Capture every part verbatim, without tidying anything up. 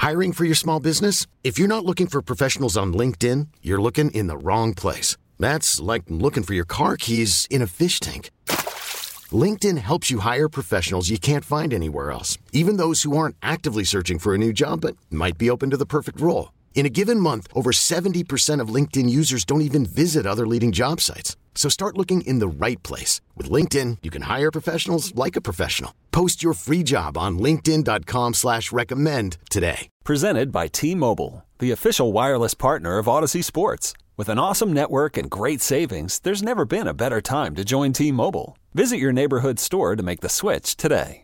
Hiring for your small business? If you're not looking for professionals on LinkedIn, you're looking in the wrong place. That's like looking for your car keys in a fish tank. LinkedIn helps you hire professionals you can't find anywhere else, even those who aren't actively searching for a new job but might be open to the perfect role. In a given month, over seventy percent of LinkedIn users don't even visit other leading job sites. So start looking in the right place. With LinkedIn, you can hire professionals like a professional. Post your free job on linkedin dot com slash recommend today. Presented by T-Mobile, the official wireless partner of Odyssey Sports. With an awesome network and great savings, there's never been a better time to join T-Mobile. Visit your neighborhood store to make the switch today.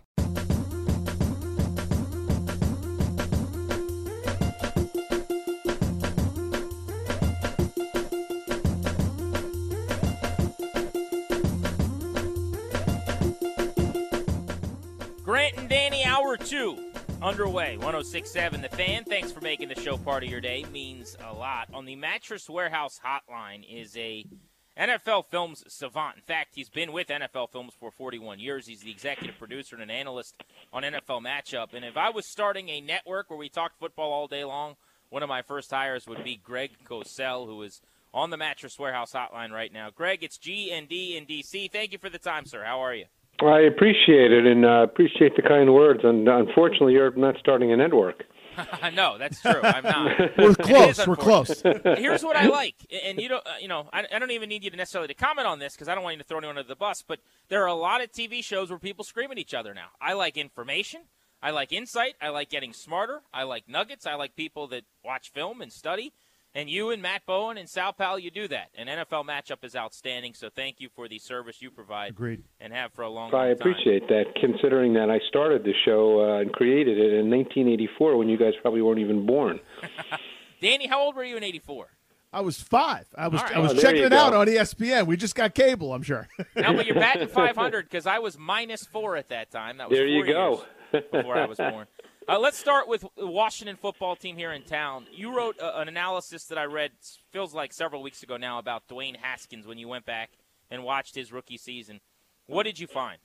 Grant and Danny, hour two underway. one oh six point seven The Fan. Thanks for making the show part of your day. Means a lot. On the Mattress Warehouse hotline is a N F L Films savant. In fact, he's been with N F L Films for forty-one years. He's the executive producer and an analyst on N F L Matchup. And if I was starting a network where we talked football all day long, one of my first hires would be Greg Cosell, who is on the Mattress Warehouse hotline right now. Greg, it's G and D in D C. Thank you for the time, sir. How are you? I appreciate it, and uh, appreciate the kind words. And unfortunately, you're not starting a network. No, that's true. I'm not. We're close. We're close. Here's what I like, and you don't, uh, you know, I, I don't even need you to necessarily to comment on this because I don't want you to throw anyone under the bus. But there are a lot of T V shows where people scream at each other now. I like information. I like insight. I like getting smarter. I like nuggets. I like people that watch film and study. And you and Matt Bowen and Sal Pal, you do that. An N F L Matchup is outstanding, so thank you for the service you provide. Agreed. And have for a long, long time. I appreciate that, considering that I started the show uh, and created it in nineteen eighty-four when you guys probably weren't even born. Danny, how old were you in eighty-four? I was five. I was right. I was oh, checking it go. out on E S P N. We just got cable, I'm sure. No, but you're batting five hundred because I was minus four at that time. That was there four you go. years before I was born. Uh, let's start with the Washington football team here in town. You wrote uh, an analysis that I read, feels like several weeks ago now, about Dwayne Haskins when you went back and watched his rookie season. What did you find?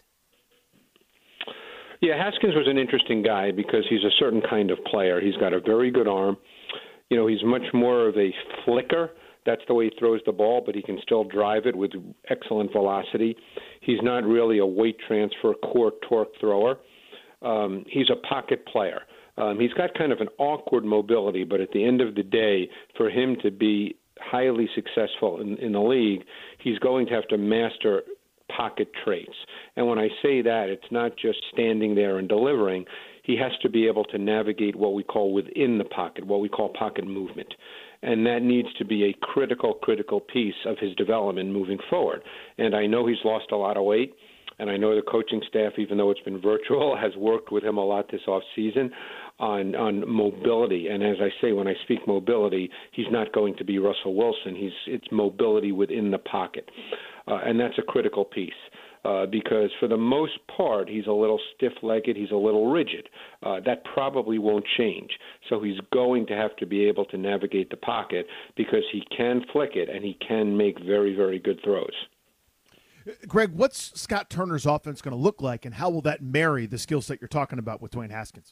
Yeah, Haskins was an interesting guy because he's a certain kind of player. He's got a very good arm. You know, he's much more of a flicker. That's the way he throws the ball, but he can still drive it with excellent velocity. He's not really a weight transfer, core torque thrower. Um, he's a pocket player. Um, he's got kind of an awkward mobility, but at the end of the day, for him to be highly successful in, in the league, he's going to have to master pocket traits. And when I say that, it's not just standing there and delivering. He has to be able to navigate what we call within the pocket, what we call pocket movement. And that needs to be a critical, critical piece of his development moving forward. And I know he's lost a lot of weight. And I know the coaching staff, even though it's been virtual, has worked with him a lot this offseason on on mobility. And as I say, when I speak mobility, he's not going to be Russell Wilson. He's it's mobility within the pocket, uh, and that's a critical piece uh, because for the most part, he's a little stiff-legged. He's a little rigid. Uh, that probably won't change. So he's going to have to be able to navigate the pocket because he can flick it and he can make very, very good throws. Greg, what's Scott Turner's offense going to look like, and how will that marry the skill set you're talking about with Dwayne Haskins?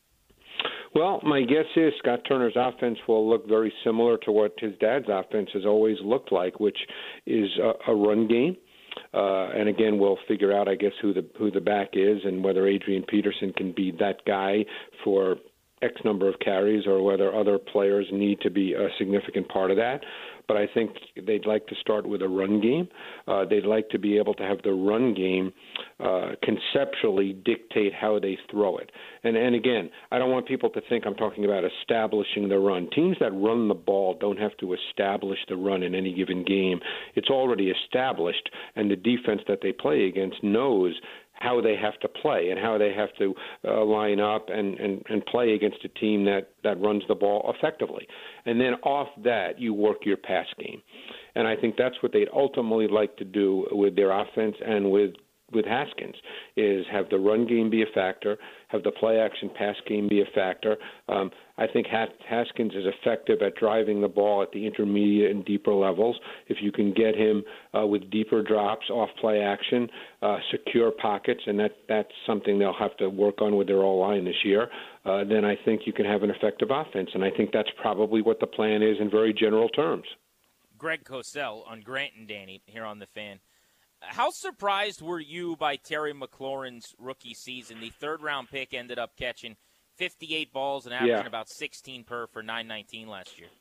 Well, my guess is Scott Turner's offense will look very similar to what his dad's offense has always looked like, which is a, a run game. Uh, and again, we'll figure out, I guess, who the who the back is and whether Adrian Peterson can be that guy for X number of carries or whether other players need to be a significant part of that. But I think they'd like to start with a run game. Uh, they'd like to be able to have the run game uh, conceptually dictate how they throw it. And, and again, I don't want people to think I'm talking about establishing the run. Teams that run the ball don't have to establish the run in any given game. It's already established, and the defense that they play against knows how they have to play and how they have to uh, line up and, and, and play against a team that, that runs the ball effectively. And then off that, you work your pass game. And I think that's what they'd ultimately like to do with their offense and with with Haskins is have the run game be a factor, have the play action pass game be a factor. Um, I think Haskins is effective at driving the ball at the intermediate and deeper levels. If you can get him uh, with deeper drops off play action, uh, secure pockets, and that that's something they'll have to work on with their O-line this year, uh, then I think you can have an effective offense. And I think that's probably what the plan is in very general terms. Greg Cosell on Grant and Danny here on The Fan. How surprised were you by Terry McLaurin's rookie season? The third-round pick ended up catching fifty-eight balls and averaging yeah. about sixteen per for nine nineteen last year.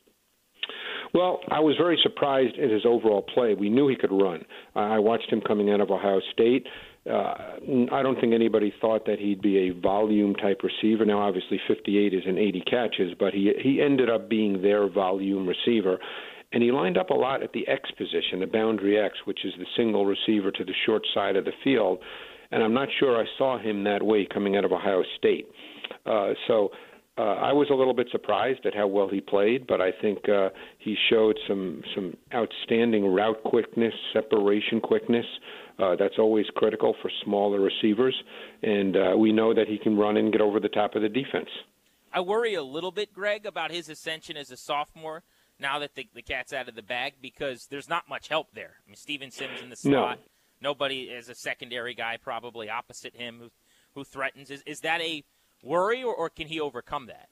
Well, I was very surprised at his overall play. We knew he could run. I watched him coming out of Ohio State. Uh, I don't think anybody thought that he'd be a volume-type receiver. Now, obviously, fifty-eight isn't eighty catches, but he he ended up being their volume receiver. And he lined up a lot at the X position, the boundary X, which is the single receiver to the short side of the field. And I'm not sure I saw him that way coming out of Ohio State. Uh, so uh, I was a little bit surprised at how well he played, but I think uh, he showed some, some outstanding route quickness, separation quickness. Uh, that's always critical for smaller receivers. And uh, we know that he can run and get over the top of the defense. I worry a little bit, Greg, about his ascension as a sophomore now that the, the cat's out of the bag, because there's not much help there. I mean, Steven Sims in the slot. No. Nobody is a secondary guy probably opposite him who who threatens. Is is that a worry, or, or can he overcome that?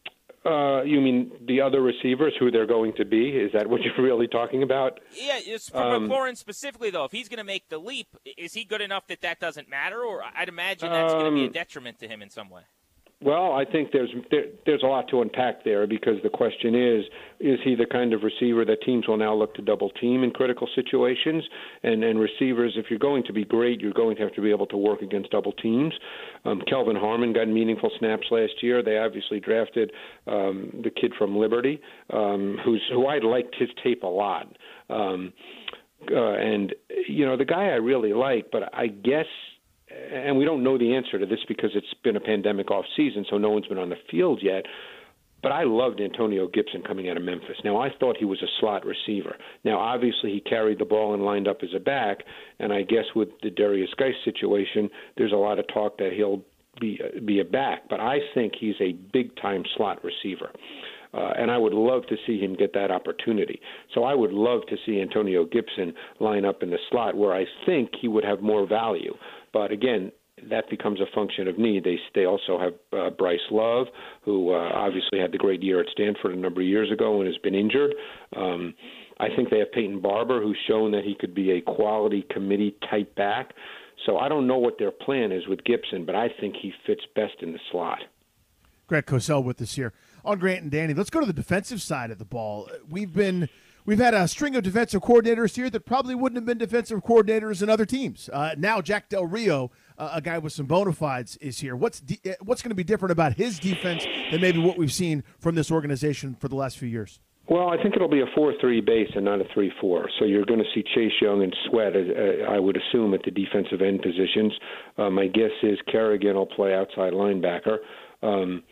Uh, you mean the other receivers, who they're going to be? Is that what you're really talking about? Yeah, it's for um, McLaurin specifically, though. If he's going to make the leap, is he good enough that that doesn't matter? Or I'd imagine that's um, going to be a detriment to him in some way. Well, I think there's there, there's a lot to unpack there, because the question is, is he the kind of receiver that teams will now look to double team in critical situations? And, and receivers, if you're going to be great, you're going to have to be able to work against double teams. Um, Kelvin Harmon got meaningful snaps last year. They obviously drafted um, the kid from Liberty, um, who's who I liked his tape a lot. Um, uh, and, you know, the guy I really like, but I guess – and we don't know the answer to this because it's been a pandemic off season, so no one's been on the field yet. But I loved Antonio Gibson coming out of Memphis. Now, I thought he was a slot receiver. Now, obviously, he carried the ball and lined up as a back, and I guess with the Darius Geis situation, there's a lot of talk that he'll be be a back. But I think he's a big-time slot receiver. Uh, and I would love to see him get that opportunity. So I would love to see Antonio Gibson line up in the slot, where I think he would have more value. But again, that becomes a function of need. They they also have uh, Bryce Love, who uh, obviously had the great year at Stanford a number of years ago and has been injured. Um, I think they have Peyton Barber, who's shown that he could be a quality committee-type back. So I don't know what their plan is with Gibson, but I think he fits best in the slot. Greg Cosell with us here on Grant and Danny. Let's go to the defensive side of the ball. We've been we've had a string of defensive coordinators here that probably wouldn't have been defensive coordinators in other teams. Uh, now Jack Del Rio, uh, a guy with some bona fides, is here. What's de- what's going to be different about his defense than maybe what we've seen from this organization for the last few years? Well, I think it'll be a four three base and not a three four. So you're going to see Chase Young and Sweat, uh, I would assume, at the defensive end positions. Uh, my guess is Kerrigan will play outside linebacker. Um,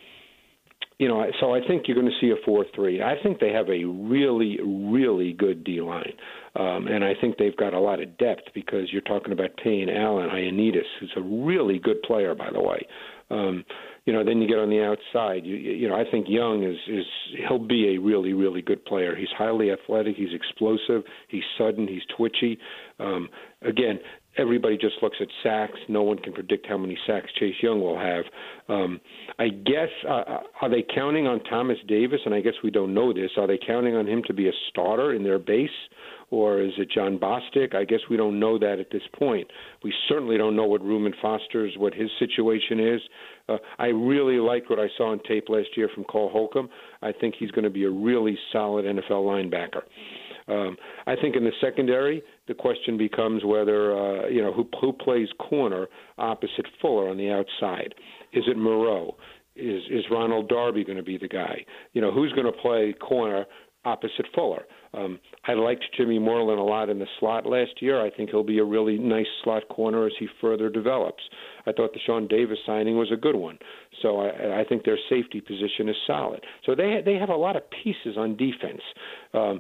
You know, so I think you're going to see a four three. I think they have a really, really good D-line. Um, and I think they've got a lot of depth, because you're talking about Payne, Allen, Ioannidis, who's a really good player, by the way. Um, you know, then you get on the outside. You, you know, I think Young is, is he'll be a really, really good player. He's highly athletic. He's explosive. He's sudden. He's twitchy. Um, again, everybody just looks at sacks. No one can predict how many sacks Chase Young will have. Um, I guess, uh, are they counting on Thomas Davis? And I guess we don't know this. Are they counting on him to be a starter in their base? Or is it John Bostic? I guess we don't know that at this point. We certainly don't know what Reuben Foster's, what his situation is. Uh, I really liked what I saw on tape last year from Cole Holcomb. I think he's going to be a really solid N F L linebacker. Um, I think in the secondary, the question becomes whether, uh, you know, who, who plays corner opposite Fuller on the outside. Is it Moreau? Is, is Ronald Darby going to be the guy? You know, who's going to play corner opposite Fuller? Um, I liked Jimmy Moreland a lot in the slot last year. I think he'll be a really nice slot corner as he further develops. I thought the Sean Davis signing was a good one. So I, I think their safety position is solid. So they they have a lot of pieces on defense. Um,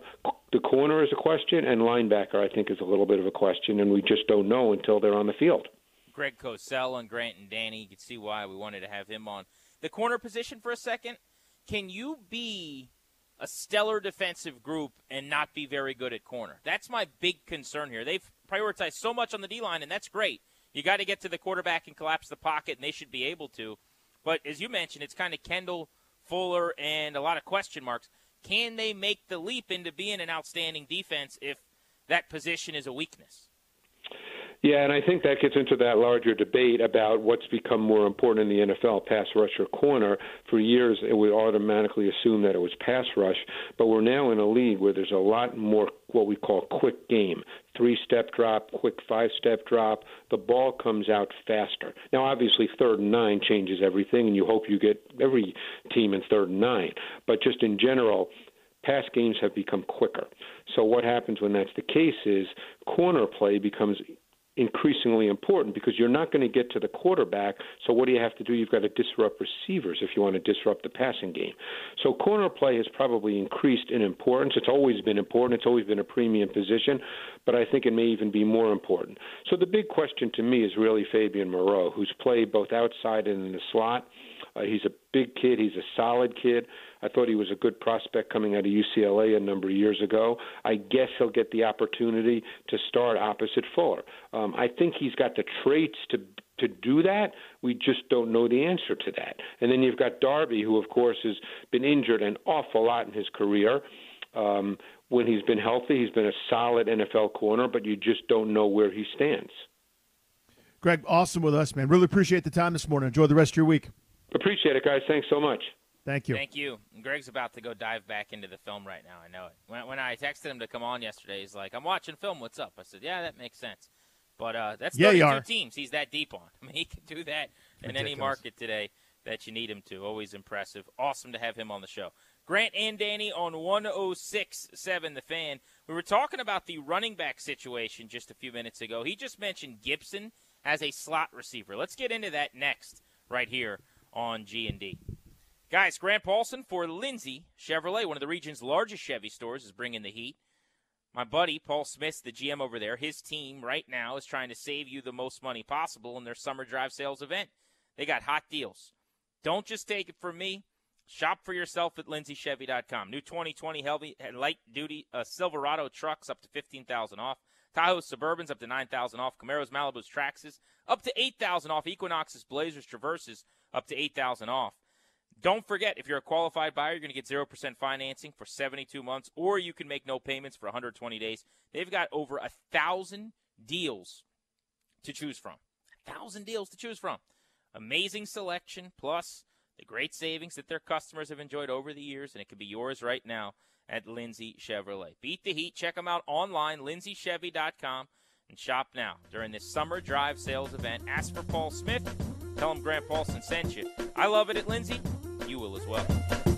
The corner is a question, and linebacker, I think, is a little bit of a question, and we just don't know until they're on the field. Greg Cosell and Grant and Danny, you can see why we wanted to have him on. The corner position for a second, can you be a stellar defensive group and not be very good at corner? That's my big concern here. They've prioritized so much on the D-line, and that's great. You got to get to the quarterback and collapse the pocket, and they should be able to. But as you mentioned, it's kind of Kendall, Fuller, and a lot of question marks. Can they make the leap into being an outstanding defense if that position is a weakness? Yeah, and I think that gets into that larger debate about what's become more important in the N F L, pass rush or corner. For years, it would automatically assume that it was pass rush, but we're now in a league where there's a lot more what we call quick game, three-step drop, quick five-step drop. The ball comes out faster. Now, obviously, third and nine changes everything, and you hope you get every team in third and nine. But just in general, pass games have become quicker. So what happens when that's the case is corner play becomes increasingly important because you're not going to get to the quarterback. So what do you have to do? You've got to disrupt receivers if you want to disrupt the passing game. So corner play has probably increased in importance. It's always been important. It's always been a premium position, but I think it may even be more important. So the big question to me is really Fabian Moreau, who's played both outside and in the slot. Uh, he's a big kid. He's a solid kid. I thought he was a good prospect coming out of U C L A a number of years ago. I guess he'll get the opportunity to start opposite Fuller. Um, I think he's got the traits to to do that. We just don't know the answer to that. And then you've got Darby, who, of course, has been injured an awful lot in his career. Um, when he's been healthy, he's been a solid N F L corner, but you just don't know where he stands. Greg, awesome with us, man. Really appreciate the time this morning. Enjoy the rest of your week. Appreciate it, guys. Thanks so much. Thank you. Thank you. And Greg's about to go dive back into the film right now. I know it. When, when I texted him to come on yesterday, he's like, I'm watching film. What's up? I said, yeah, that makes sense. But uh, that's yeah, thirty-two teams he's that deep on. I mean, he can do that in Ridiculous. any market today that you need him to. Always impressive. Awesome to have him on the show. Grant and Danny on one oh six point seven The Fan. We were talking about the running back situation just a few minutes ago. He just mentioned Gibson as a slot receiver. Let's get into that next right here on G and D. Guys, Grant Paulson for Lindsay Chevrolet, one of the region's largest Chevy stores, is bringing the heat. My buddy, Paul Smith, the G M over there, his team right now is trying to save you the most money possible in their summer drive sales event. They got hot deals. Don't just take it from me. Shop for yourself at lindsay chevy dot com. New twenty twenty heavy light-duty uh, Silverado trucks up to fifteen thousand dollars off. Tahoe Suburbans up to nine thousand dollars off. Camaros, Malibus, Traxxas up to eight thousand dollars off. Equinoxes, Blazers, Traverses up to eight thousand dollars off. Don't forget, if you're a qualified buyer, you're going to get zero percent financing for seventy-two months, or you can make no payments for one hundred twenty days. They've got over one thousand deals to choose from. one thousand deals to choose from. Amazing selection, plus the great savings that their customers have enjoyed over the years, and it could be yours right now at Lindsay Chevrolet. Beat the heat. Check them out online, lindsay chevy dot com, and shop now during this summer drive sales event. Ask for Paul Smith. Tell him Grant Paulson sent you. I love it at Lindsay. You will as well.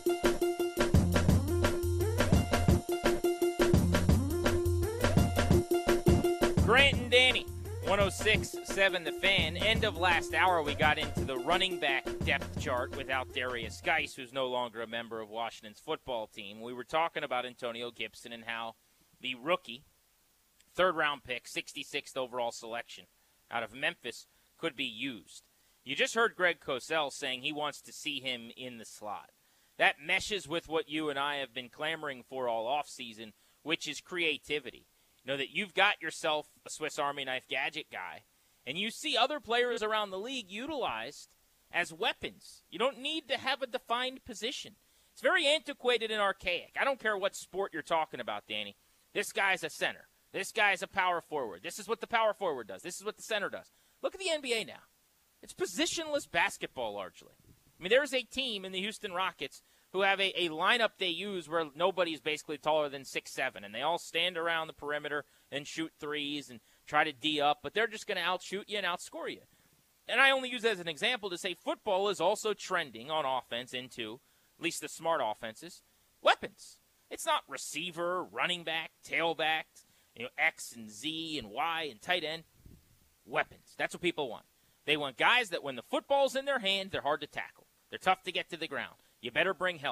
Grant and Danny, one oh six point seven The Fan. End of last hour, we got into the running back depth chart without Darius Geis, who's no longer a member of Washington's football team. We were talking about Antonio Gibson and how the rookie, third-round pick, sixty-sixth overall selection out of Memphis could be used. You just heard Greg Cosell saying he wants to see him in the slot. That meshes with what you and I have been clamoring for all offseason, which is creativity. You know, that you've got yourself a Swiss Army knife gadget guy, and you see other players around the league utilized as weapons. You don't need to have a defined position. It's very antiquated and archaic. I don't care what sport you're talking about, Danny. This guy's a center. This guy's a power forward. This is what the power forward does. This is what the center does. Look at the N B A now. It's positionless basketball largely. I mean, there's a team in the Houston Rockets who have a, a lineup they use where nobody's basically taller than six seven, and they all stand around the perimeter and shoot threes and try to D up, but they're just going to outshoot you and outscore you. And I only use that as an example to say football is also trending on offense into, at least the smart offenses, weapons. It's not receiver, running back, tailback, you know, X and Z and Y and tight end. Weapons. That's what people want. They want guys that when the football's in their hand, they're hard to tackle. They're tough to get to the ground. You better bring help.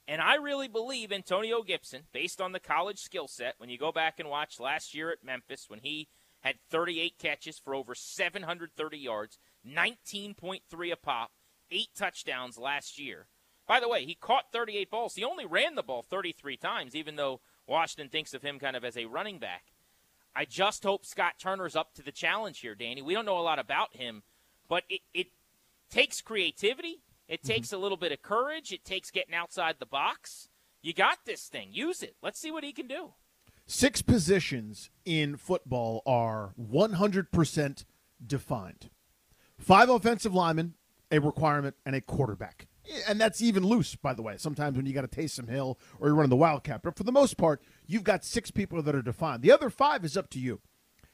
And I really believe Antonio Gibson, based on the college skill set, when you go back and watch last year at Memphis when he had thirty-eight catches for over seven hundred thirty yards, nineteen point three a pop, eight touchdowns last year. By the way, he caught thirty-eight balls. He only ran the ball thirty-three times, even though Washington thinks of him kind of as a running back. I just hope Scott Turner's up to the challenge here, Danny. We don't know a lot about him, but it, it takes creativity. It takes mm-hmm. a little bit of courage. It takes getting outside the box. You got this thing. Use it. Let's see what he can do. Six positions in football are one hundred percent defined. Five offensive linemen, a requirement, and a quarterback. And that's even loose, by the way. Sometimes when you got to Taysom Hill or you're running the Wildcat. But for the most part, you've got six people that are defined. The other five is up to you.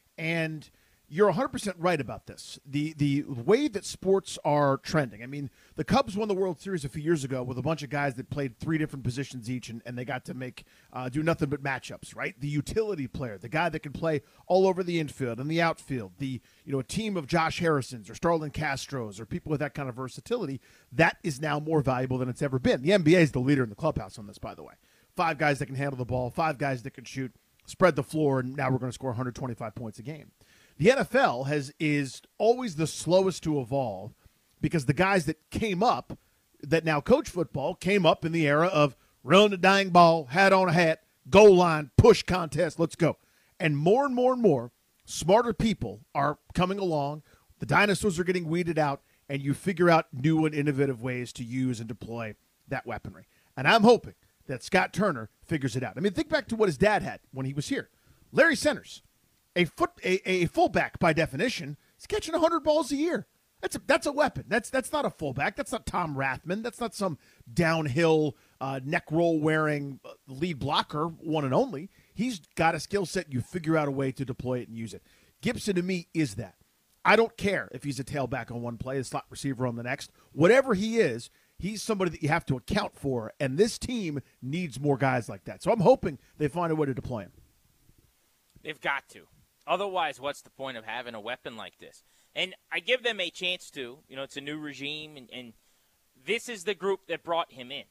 And you're one hundred percent right about this. The the way that sports are trending. I mean, the Cubs won the World Series a few years ago with a bunch of guys that played three different positions each, and, and they got to make uh, do nothing but matchups, right? The utility player, the guy that can play all over the infield and the outfield, the you know a team of Josh Harrisons or Starlin Castros or people with that kind of versatility, that is now more valuable than it's ever been. The N B A is the leader in the clubhouse on this, by the way. Five guys that can handle the ball, five guys that can shoot, spread the floor, and now we're going to score one hundred twenty-five points a game. The N F L has is always the slowest to evolve because the guys that came up, that now coach football, came up in the era of run the dang ball, hat on a hat, goal line, push contest, let's go. And more and more and more, smarter people are coming along. The dinosaurs are getting weeded out, and you figure out new and innovative ways to use and deploy that weaponry. And I'm hoping that Scott Turner figures it out. I mean, think back to what his dad had when he was here. Larry Centers. A foot, a, a fullback by definition, is catching one hundred balls a year. That's a, that's a weapon. That's that's not a fullback. That's not Tom Rathman. That's not some downhill uh, neck roll wearing lead blocker, one and only. He's got a skill set. You figure out a way to deploy it and use it. Gibson to me is that. I don't care if he's a tailback on one play, a slot receiver on the next. Whatever he is, he's somebody that you have to account for. And this team needs more guys like that. So I'm hoping they find a way to deploy him. They've got to. Otherwise, what's the point of having a weapon like this? And I give them a chance to. You know, it's a new regime, and, and this is the group that brought him in.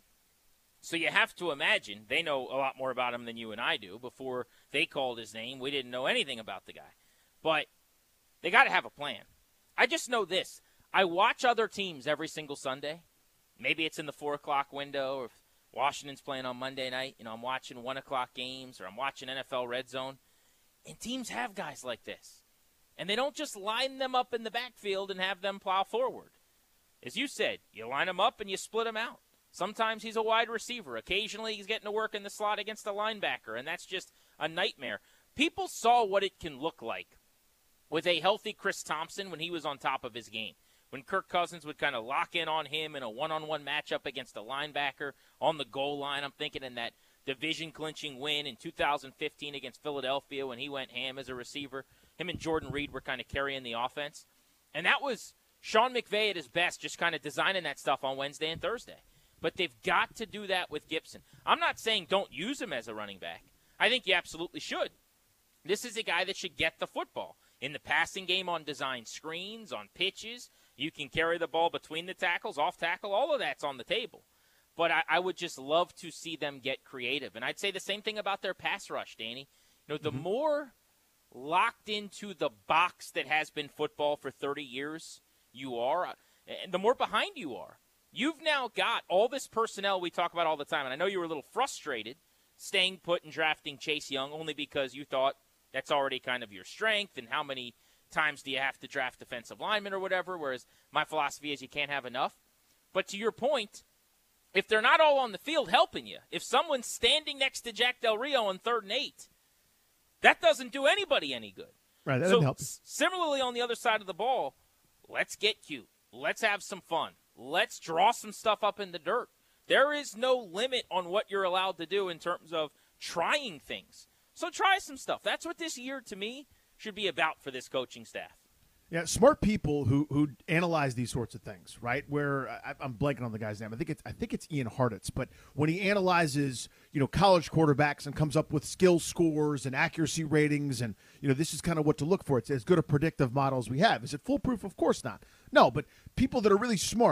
So you have to imagine they know a lot more about him than you and I do. Before they called his name, we didn't know anything about the guy. But they got to have a plan. I just know this. I watch other teams every single Sunday. Maybe it's in the four o'clock window, or if Washington's playing on Monday night. You know, I'm watching one o'clock games, or I'm watching N F L Red Zone. And teams have guys like this. And they don't just line them up in the backfield and have them plow forward. As you said, you line them up and you split them out. Sometimes he's a wide receiver. Occasionally he's getting to work in the slot against a linebacker, and that's just a nightmare. People saw what it can look like with a healthy Chris Thompson when he was on top of his game. When Kirk Cousins would kind of lock in on him in a one-on-one matchup against a linebacker on the goal line. I'm thinking in that division-clinching win in two thousand fifteen against Philadelphia when he went ham as a receiver. Him and Jordan Reed were kind of carrying the offense. And that was Sean McVay at his best, just kind of designing that stuff on Wednesday and Thursday. But they've got to do that with Gibson. I'm not saying don't use him as a running back. I think you absolutely should. This is a guy that should get the football. In the passing game on design screens, on pitches, you can carry the ball between the tackles, off tackle, all of that's on the table. But I, I would just love to see them get creative. And I'd say the same thing about their pass rush, Danny. You know, the mm-hmm. more locked into the box that has been football for thirty years you are, and the more behind you are. You've now got all this personnel we talk about all the time. And I know you were a little frustrated staying put and drafting Chase Young only because you thought that's already kind of your strength, and how many times do you have to draft defensive linemen or whatever, whereas my philosophy is you can't have enough. But to your point, if they're not all on the field helping you, if someone's standing next to Jack Del Rio on third and eight, that doesn't do anybody any good. Right, that so doesn't help. Similarly, on the other side of the ball, let's get cute. Let's have some fun. Let's draw some stuff up in the dirt. There is no limit on what you're allowed to do in terms of trying things. So try some stuff. That's what this year, to me, should be about for this coaching staff. Yeah, smart people who who analyze these sorts of things, right? Where I, I'm blanking on the guy's name. I think it's I think it's Ian Hartitz. But when he analyzes, you know, college quarterbacks and comes up with skill scores and accuracy ratings, and you know, this is kind of what to look for. It's as good a predictive model as we have. Is it foolproof? Of course not. No, but people that are really smart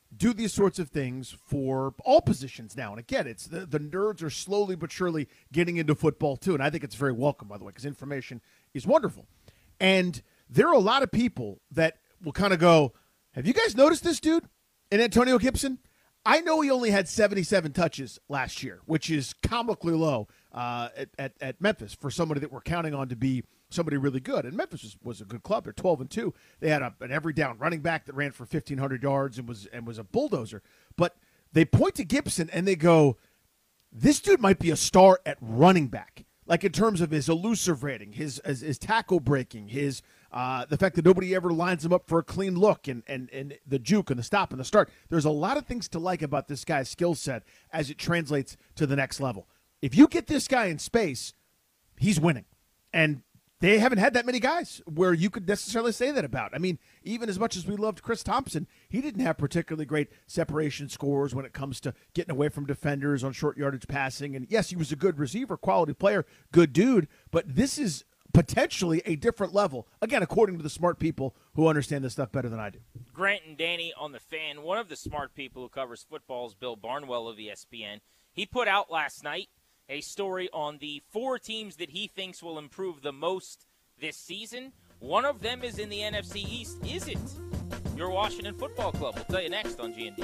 do these sorts of things for all positions now. And again, it's the, the nerds are slowly but surely getting into football too. And I think it's very welcome, by the way, because information is wonderful. And there are a lot of people that will kind of go, have you guys noticed this dude in Antonio Gibson? I know he only had seventy-seven touches last year, which is comically low uh, at, at, at Memphis for somebody that we're counting on to be somebody really good. And Memphis was, was a good club. They're twelve and two. They had a, an every down running back that ran for fifteen hundred yards and was and was a bulldozer. But they point to Gibson and they go, this dude might be a star at running back. Like in terms of his elusive rating, his his, his tackle breaking, his uh, the fact that nobody ever lines him up for a clean look, and, and and the juke and the stop and the start. There's a lot of things to like about this guy's skill set as it translates to the next level. If you get this guy in space, he's winning. And they haven't had that many guys where you could necessarily say that about. I mean, even as much as we loved Chris Thompson, he didn't have particularly great separation scores when it comes to getting away from defenders on short yardage passing. And yes, he was a good receiver, quality player, good dude, but this is potentially a different level, again, according to the smart people who understand this stuff better than I do. Grant and Danny on the Fan, one of the smart people who covers football is Bill Barnwell of E S P N. He put out last night a story on the four teams that he thinks will improve the most this season. One of them is in the N F C East. Is it your Washington Football Club? We'll tell you next on G and D.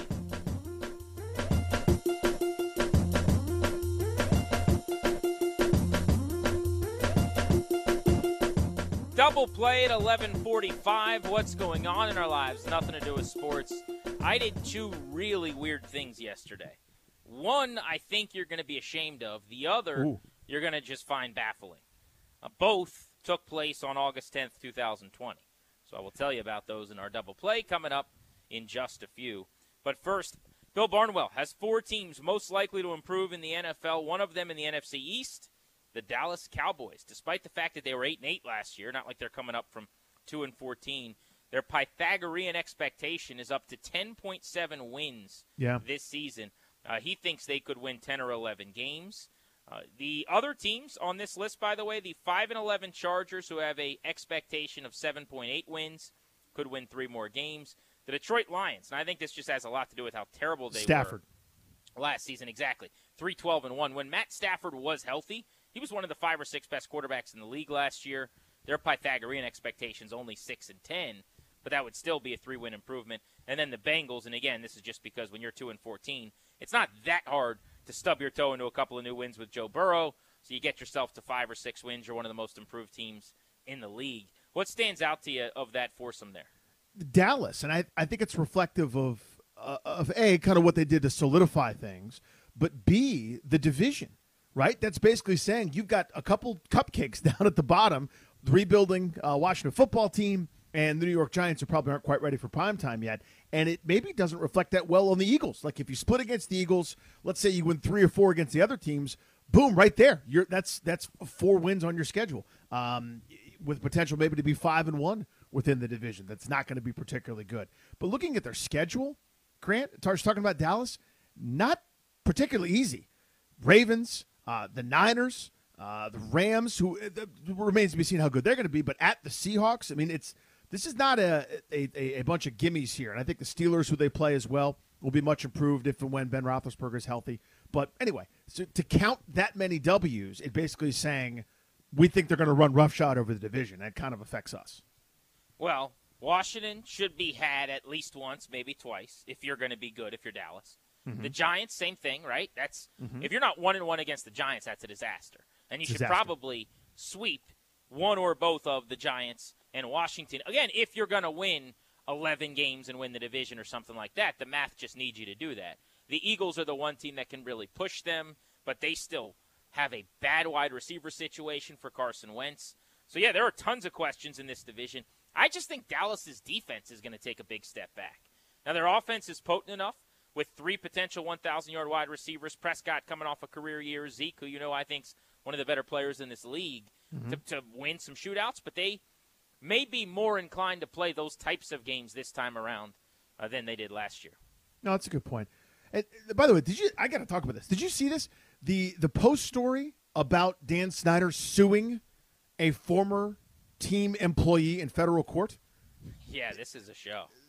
Double play at eleven forty-five. What's going on in our lives? Nothing to do with sports. I did two really weird things yesterday. One, I think you're going to be ashamed of. The other, Ooh. You're going to just find baffling. Uh, both took place on August tenth, twenty twenty. So I will tell you about those in our double play coming up in just a few. But first, Bill Barnwell has four teams most likely to improve in the N F L, one of them in the N F C East, the Dallas Cowboys. Despite the fact that they were eight and eight last year, not like they're coming up from two and fourteen, their Pythagorean expectation is up to ten point seven wins yeah. this season. Uh, he thinks they could win ten or eleven games. Uh, the other teams on this list, by the way, the five and eleven Chargers, who have a expectation of seven point eight wins, could win three more games. The Detroit Lions, and I think this just has a lot to do with how terrible they Stafford. were last season. Exactly, three twelve and one. When Matt Stafford was healthy, he was one of the five or six best quarterbacks in the league last year. Their Pythagorean expectations only six and ten, but that would still be a three-win improvement. And then the Bengals, and again, this is just because when you're two and fourteen, it's not that hard to stub your toe into a couple of new wins with Joe Burrow, so you get yourself to five or six wins. You're one of the most improved teams in the league. What stands out to you of that foursome there? Dallas, and I, I think it's reflective of, uh, of A, kind of what they did to solidify things, but B, the division, right? That's basically saying you've got a couple cupcakes down at the bottom, the rebuilding uh, Washington football team, and the New York Giants who probably aren't quite ready for prime time yet. And it maybe doesn't reflect that well on the Eagles. Like if you split against the Eagles, let's say you win three or four against the other teams, boom, right there. You're that's that's four wins on your schedule, um, with potential maybe to be five and one within the division. That's not going to be particularly good. But looking at their schedule, Grant, Tarsh talking about Dallas, not particularly easy. Ravens, uh, the Niners, uh, the Rams, who uh, remains to be seen how good they're going to be. But at the Seahawks, I mean, it's. This is not a, a a bunch of gimmies here, and I think the Steelers, who they play as well, will be much improved if and when Ben Roethlisberger is healthy. But anyway, so to count that many W's, it basically is saying we think they're going to run roughshod over the division. That kind of affects us. Well, Washington should be had at least once, maybe twice, if you're going to be good, if you're Dallas. Mm-hmm. The Giants, same thing, right? That's mm-hmm. If you're not one and one against the Giants, that's a disaster. And you disaster. should probably sweep one or both of the Giants and Washington. Again, if you're going to win eleven games and win the division or something like that, the math just needs you to do that. The Eagles are the one team that can really push them, but they still have a bad wide receiver situation for Carson Wentz. So, yeah, there are tons of questions in this division. I just think Dallas's defense is going to take a big step back. Now, their offense is potent enough with three potential one thousand-yard wide receivers, Prescott coming off a career year, Zeke, who you know I think's one of the better players in this league, mm-hmm. to, to win some shootouts, but they – may be more inclined to play those types of games this time around uh, than they did last year. No, that's a good point. And by the way, did you? I got to talk about this. Did you see this? The the Post story about Dan Snyder suing a former team employee in federal court. Yeah, this is a show.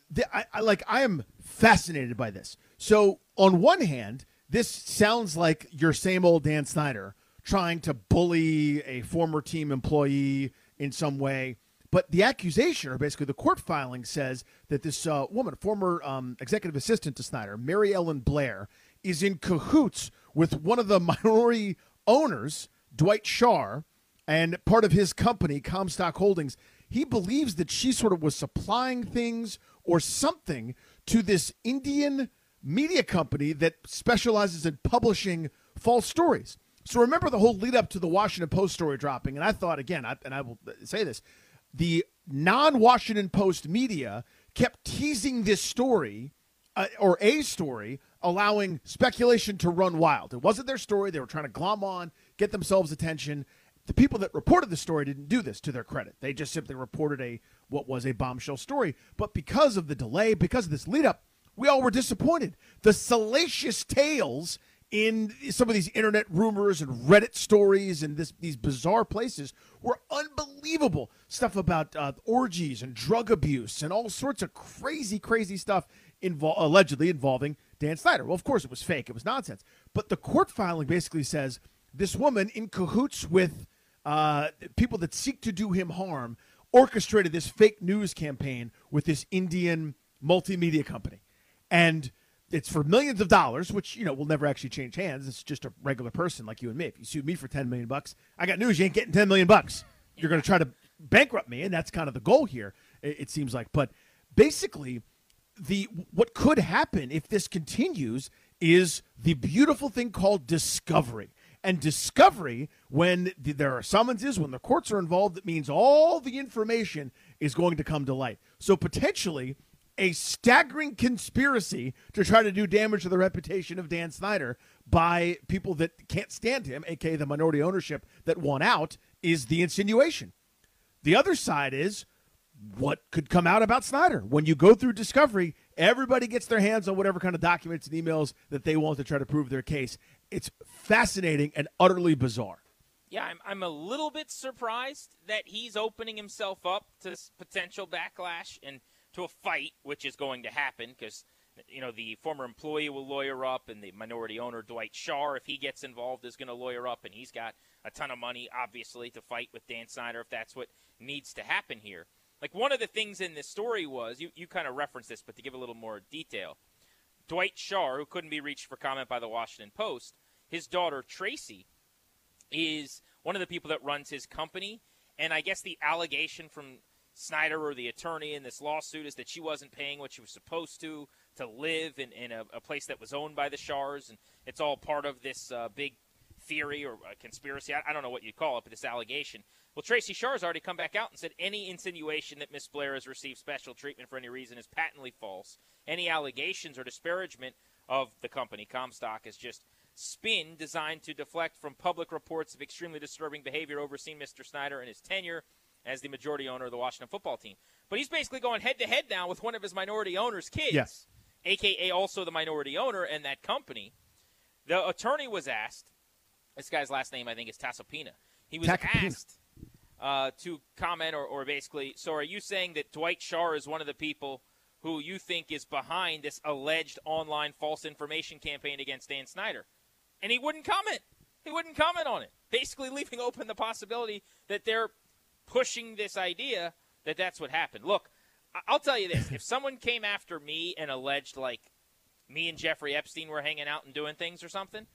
the, I, I like I am fascinated by this. So on one hand, this sounds like your same old Dan Snyder trying to bully a former team employee in some way. But the accusation, or basically the court filing, says that this uh, woman, former um, executive assistant to Snyder, Mary Ellen Blair, is in cahoots with one of the minority owners, Dwight Scharr, and part of his company, Comstock Holdings. He believes that she sort of was supplying things or something to this Indian media company that specializes in publishing false stories. So remember the whole lead up to the Washington Post story dropping, and I thought, again, I, and I will say this, the non-Washington Post media kept teasing this story, uh, or a story, allowing speculation to run wild. It wasn't their story. They were trying to glom on, get themselves attention. The people that reported the story didn't do this, to their credit. They just simply reported a what was a bombshell story. But because of the delay, because of this lead-up, we all were disappointed. The salacious tales in some of these internet rumors and Reddit stories and this, these bizarre places were unbelievable. Stuff about uh, orgies and drug abuse and all sorts of crazy, crazy stuff invol- allegedly involving Dan Snyder. Well, of course, it was fake. It was nonsense. But the court filing basically says this woman, in cahoots with uh, people that seek to do him harm, orchestrated this fake news campaign with this Indian multimedia company. And it's for millions of dollars, which, you know, will never actually change hands. It's just a regular person like you and me. If you sue me for ten million bucks, I got news. You ain't getting ten million bucks. You're going to try to bankrupt me. And that's kind of the goal here, it, it seems like. But basically, the what could happen if this continues is the beautiful thing called discovery. And discovery, when the, there are summonses, when the courts are involved, it means all the information is going to come to light. So potentially a staggering conspiracy to try to do damage to the reputation of Dan Snyder by people that can't stand him, a k a the minority ownership that won out, is the insinuation. The other side is what could come out about Snyder. When you go through discovery, everybody gets their hands on whatever kind of documents and emails that they want to try to prove their case. It's fascinating and utterly bizarre. Yeah, I'm, I'm a little bit surprised that he's opening himself up to this potential backlash and to a fight, which is going to happen because, you know, the former employee will lawyer up and the minority owner, Dwight Scharr, if he gets involved, is going to lawyer up, and he's got a ton of money, obviously, to fight with Dan Snyder if that's what needs to happen here. Like, one of the things in this story was, you, you kind of referenced this, but to give a little more detail, Dwight Scharr, who couldn't be reached for comment by the Washington Post, his daughter, Tracy, is one of the people that runs his company, and I guess the allegation from Snyder or the attorney in this lawsuit is that she wasn't paying what she was supposed to to live in, in a, a place that was owned by the Scharrs, and it's all part of this uh, big theory or a conspiracy. I, I don't know what you'd call it, but this allegation. Well, Tracy Scharr's already come back out and said any insinuation that Miss Blair has received special treatment for any reason is patently false. Any allegations or disparagement of the company, Comstock, is just spin designed to deflect from public reports of extremely disturbing behavior overseen Mister Snyder and his tenure as the majority owner of the Washington football team. But he's basically going head-to-head now with one of his minority owner's kids, yes. a k a also the minority owner and that company. The attorney was asked, this guy's last name I think is Tasopina. He was Takapina. asked uh, to comment or, or basically, so are you saying that Dwight Scharr is one of the people who you think is behind this alleged online false information campaign against Dan Snyder? And he wouldn't comment. He wouldn't comment on it, basically leaving open the possibility that they're pushing this idea that that's what happened. Look, I'll tell you this. If someone came after me and alleged, like, me and Jeffrey Epstein were hanging out and doing things or something,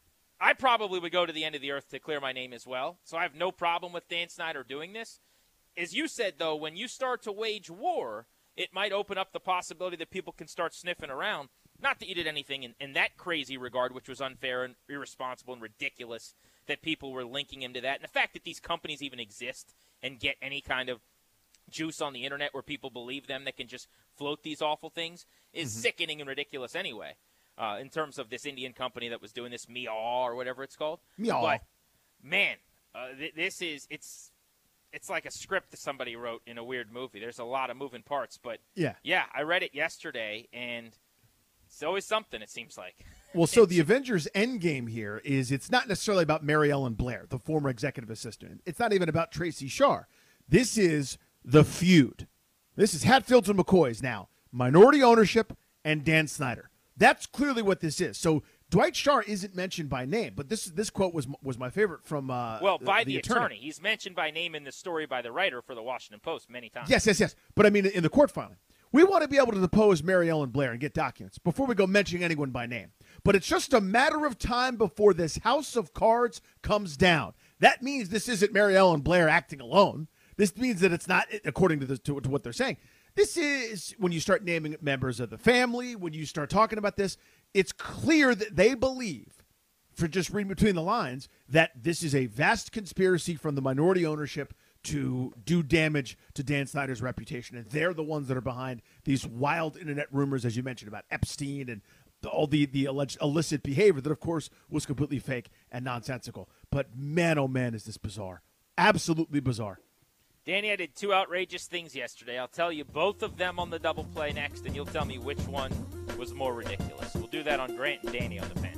I probably would go to the end of the earth to clear my name as well. So I have no problem with Dan Snyder doing this. As you said, though, when you start to wage war, it might open up the possibility that people can start sniffing around. Not that you did anything in, in that crazy regard, which was unfair and irresponsible and ridiculous, that people were linking him to that. And the fact that these companies even exist and get any kind of juice on the internet where people believe them that can just float these awful things is mm-hmm. sickening and ridiculous anyway, uh, in terms of this Indian company that was doing this Meow or whatever it's called. Meow. But, man, uh, th- this is – it's it's like a script that somebody wrote in a weird movie. There's a lot of moving parts. But, yeah, yeah I read it yesterday, and it's always something, it seems like. Well, so the Avengers Endgame here is it's not necessarily about Mary Ellen Blair, the former executive assistant. It's not even about Tracy Scharr. This is the feud. This is Hatfields and McCoys now. minority ownership, and Dan Snyder. That's clearly what this is. So Dwight Schrute isn't mentioned by name, but this this quote was was my favorite from uh, well by the, the, the attorney. attorney. He's mentioned by name in the story by the writer for the Washington Post many times. Yes, yes, yes. But I mean, in the court filing, we want to be able to depose Mary Ellen Blair and get documents before we go mentioning anyone by name. But it's just a matter of time before this house of cards comes down. That means this isn't Mary Ellen Blair acting alone. This means that it's not, according to, the, to, to what they're saying. This is when you start naming members of the family, when you start talking about this, it's clear that they believe, for just reading between the lines, that this is a vast conspiracy from the minority ownership to do damage to Dan Snyder's reputation. And they're the ones that are behind these wild internet rumors, as you mentioned, about Epstein and the, all the, the alleged illicit behavior that, of course, was completely fake and nonsensical. But man, oh man, is this bizarre. Absolutely bizarre. Danny, I did two outrageous things yesterday. I'll tell you both of them on the double play next, and you'll tell me which one was more ridiculous. We'll do that on Grant and Danny on the Fan.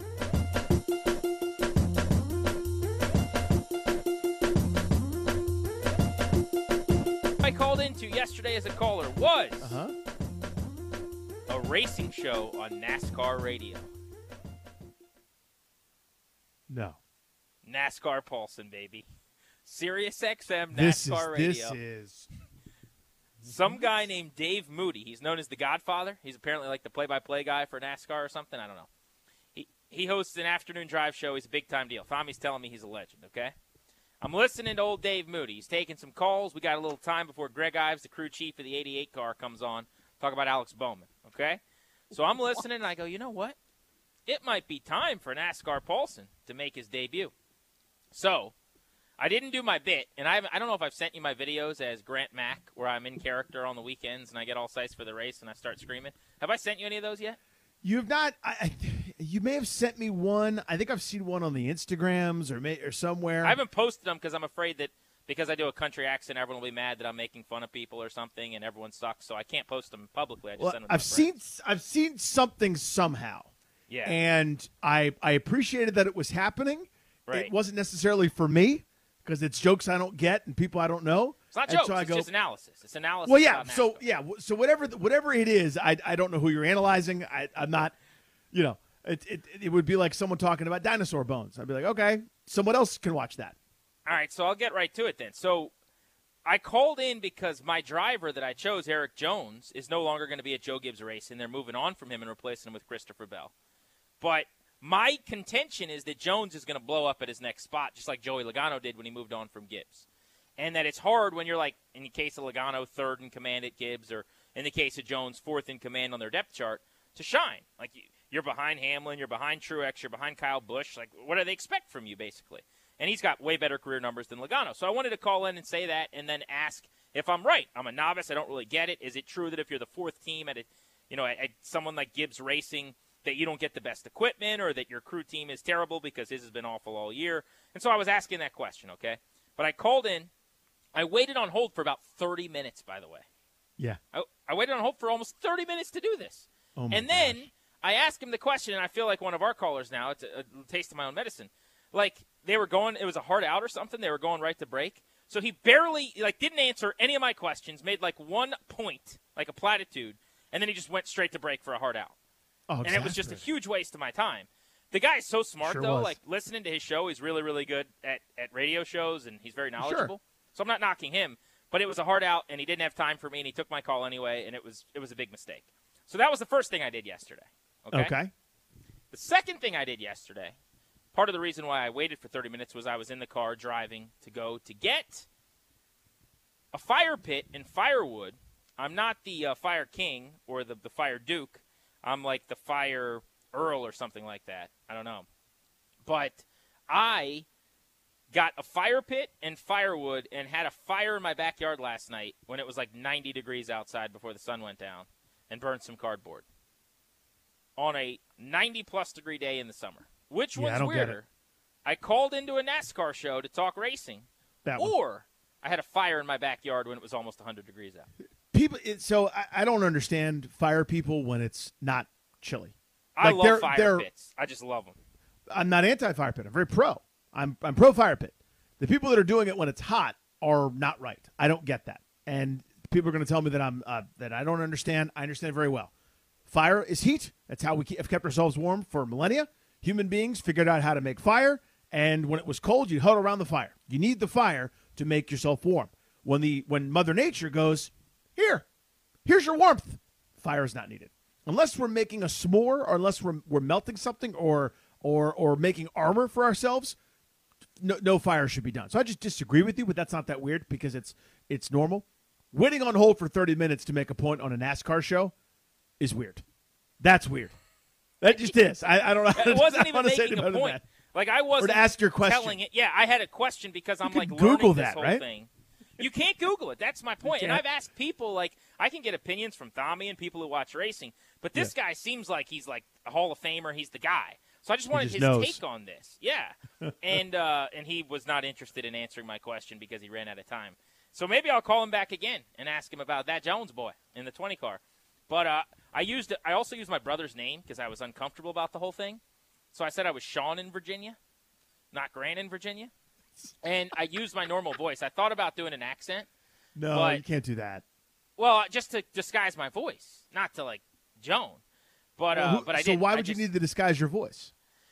I called into yesterday as a caller was uh-huh. a racing show on NASCAR radio. No. NASCAR Paulson, baby. Sirius X M NASCAR this is, radio. This is some guy named Dave Moody. He's known as the Godfather. He's apparently like the play-by-play guy for NASCAR or something. I don't know. He he hosts an afternoon drive show. He's a big-time deal. Fami's telling me he's a legend, okay? I'm listening to old Dave Moody. He's taking some calls. We got a little time before Greg Ives, the crew chief of the eighty-eight car, comes on. Talk about Alex Bowman, okay? So I'm listening, and I go, you know what? It might be time for NASCAR Paulson to make his debut. So I didn't do my bit, and I haven't, I don't know if I've sent you my videos as Grant Mack, where I'm in character on the weekends and I get all size for the race and I start screaming. Have I sent you any of those yet? You've not. I, I, you may have sent me one. I think I've seen one on the Instagrams or may, or somewhere. I haven't posted them because I'm afraid that because I do a country accent, everyone will be mad that I'm making fun of people or something, and everyone sucks. So I can't post them publicly. I just well, send them to I've my seen. friends. I've seen something somehow. Yeah. And I I appreciated that it was happening. Right. It wasn't necessarily for me because it's jokes I don't get and people I don't know. It's not and jokes. So I it's go, just analysis. It's analysis. Well, yeah. about So NASCAR. yeah. So whatever whatever it is, I I don't know who you're analyzing. I I'm not. You know, it it it would be like someone talking about dinosaur bones. I'd be like, okay, someone else can watch that. All right, so I'll get right to it then. So I called in because my driver that I chose, Eric Jones, is no longer going to be at Joe Gibbs Racing. They're moving on from him and replacing him with Christopher Bell. But my contention is that Jones is going to blow up at his next spot, just like Joey Logano did when he moved on from Gibbs. And that it's hard when you're like, in the case of Logano, third in command at Gibbs, or in the case of Jones, fourth in command on their depth chart, to shine. Like, you're behind Hamlin, you're behind Truex, you're behind Kyle Busch. Like, what do they expect from you, basically? And he's got way better career numbers than Logano. So I wanted to call in and say that and then ask if I'm right. I'm a novice. I don't really get it. Is it true that if you're the fourth team at, a, you know, at, at someone like Gibbs Racing, that you don't get the best equipment, or that your crew team is terrible because his has been awful all year? And so I was asking that question, okay? But I called in. I waited on hold for about thirty minutes, by the way. Yeah. I, I waited on hold for almost thirty minutes to do this. Oh my and then gosh. I asked him the question, and I feel like one of our callers now. It's a, a taste of my own medicine. Like, they were going, it was a hard out or something. They were going right to break. So he barely, like, didn't answer any of my questions, made, like, one point, like a platitude, and then he just went straight to break for a hard out. Oh, and it was just a huge waste of my time. The guy's so smart, Sure though. was. Like, listening to his show, he's really, really good at, at radio shows, and he's very knowledgeable. Sure. So I'm not knocking him. But it was a hard out, and he didn't have time for me, and he took my call anyway, and it was it was a big mistake. So that was the first thing I did yesterday. Okay? Okay. The second thing I did yesterday, part of the reason why I waited for thirty minutes was I was in the car driving to go to get a fire pit and firewood. I'm not the uh, Fire King or the, the Fire Duke. I'm like the Fire Earl or something like that. I don't know. But I got a fire pit and firewood and had a fire in my backyard last night when it was like ninety degrees outside before the sun went down, and burned some cardboard on a ninety-plus degree day in the summer. Which Yeah, I one's don't get weirder? I called into a NASCAR show to talk racing, That one. or I had a fire in my backyard when it was almost one hundred degrees out. People. It, so I, I don't understand fire people when it's not chilly. I Like, they're- love fire they're- pits. I just love them. I'm not anti-fire pit. I'm very pro. I'm I'm pro fire pit. The people that are doing it when it's hot are not right. I don't get that. And People are going to tell me that I'm uh, that I don't understand. I understand very well. Fire is heat. That's how we have kept ourselves warm for millennia. Human beings figured out how to make fire, and when it was cold, you huddle around the fire. You need the fire to make yourself warm. When the when Mother Nature goes, here, here's your warmth, fire is not needed. Unless we're making a s'more, or unless we're we're melting something, or or or making armor for ourselves, no, no fire should be done. So I just disagree with you, but that's not that weird because it's it's normal. Waiting on hold for thirty minutes to make a point on a NASCAR show is weird. That's weird. That just is. I, I don't know. How it to, wasn't I even making a point. Like I wasn't or to ask your question. telling it. Yeah, I had a question because I'm you like Google learning that, this whole right? thing. You can't Google it. That's my point. And can't. I've asked people, like, I can get opinions from Tommy and people who watch racing, but this yeah. guy seems like he's like a Hall of Famer. He's the guy. So I just wanted just his knows. take on this. Yeah. and uh, and he was not interested in answering my question because he ran out of time. So maybe I'll call him back again and ask him about that Jones boy in the twenty car. But uh, I used I also used my brother's name because I was uncomfortable about the whole thing. So I said I was Sean in Virginia, not Grant in Virginia. And I used my normal voice. I thought about doing an accent. No, but, you can't do that. Well, just to disguise my voice, not to, like, Joan. But well, uh, who, but I So did. why I would just, you need to disguise your voice?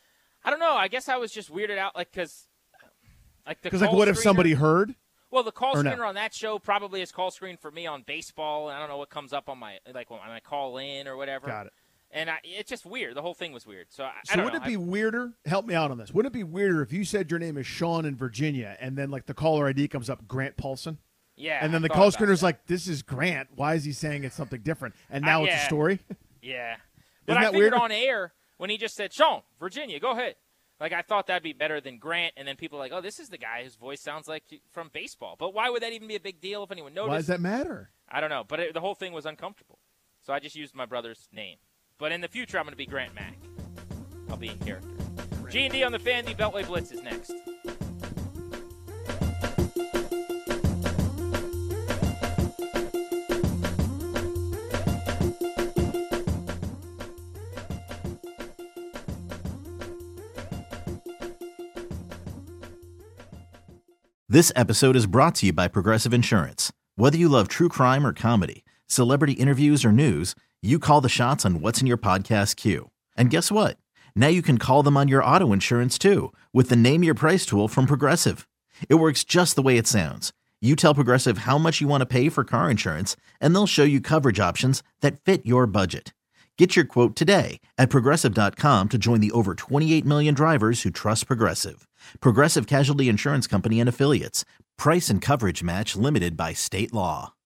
I don't know. I guess I was just weirded out, like, because like the Because, like, call what if screener- somebody heard? Well, the call Or screener no? on that show probably is call screen for me on baseball, and I don't know what comes up on my, like, when I call in or whatever. Got it. And I, it's just weird. The whole thing was weird. So, I, So I don't wouldn't know. it be weirder? Help me out on this. Wouldn't it be weirder if you said your name is Sean in Virginia, and then like the caller I D comes up Grant Paulson, Yeah. and then I the thought call about screener's that. like, "This is Grant. Why is he saying it's something different?" And now Uh, it's yeah. a story. Yeah. But Isn't I that figured weird? on air when he just said, Sean, Virginia, go ahead. Like, I thought that'd be better than Grant, and then people are like, oh, this is the guy whose voice sounds like from baseball. But why would that even be a big deal if anyone noticed? Why does that matter? I don't know. But it, the whole thing was uncomfortable. So I just used my brother's name. But in the future, I'm going to be Grant Mack. I'll be in character. G and D on the Fan, the Beltway Blitz is next. This episode is brought to you by Progressive Insurance. Whether you love true crime or comedy, celebrity interviews or news, you call the shots on what's in your podcast queue. And guess what? Now you can call them on your auto insurance too with the Name Your Price tool from Progressive. It works just the way it sounds. You tell Progressive how much you want to pay for car insurance, and they'll show you coverage options that fit your budget. Get your quote today at Progressive dot com to join the over twenty-eight million drivers who trust Progressive. Progressive Casualty Insurance Company and Affiliates. Price and coverage match limited by state law.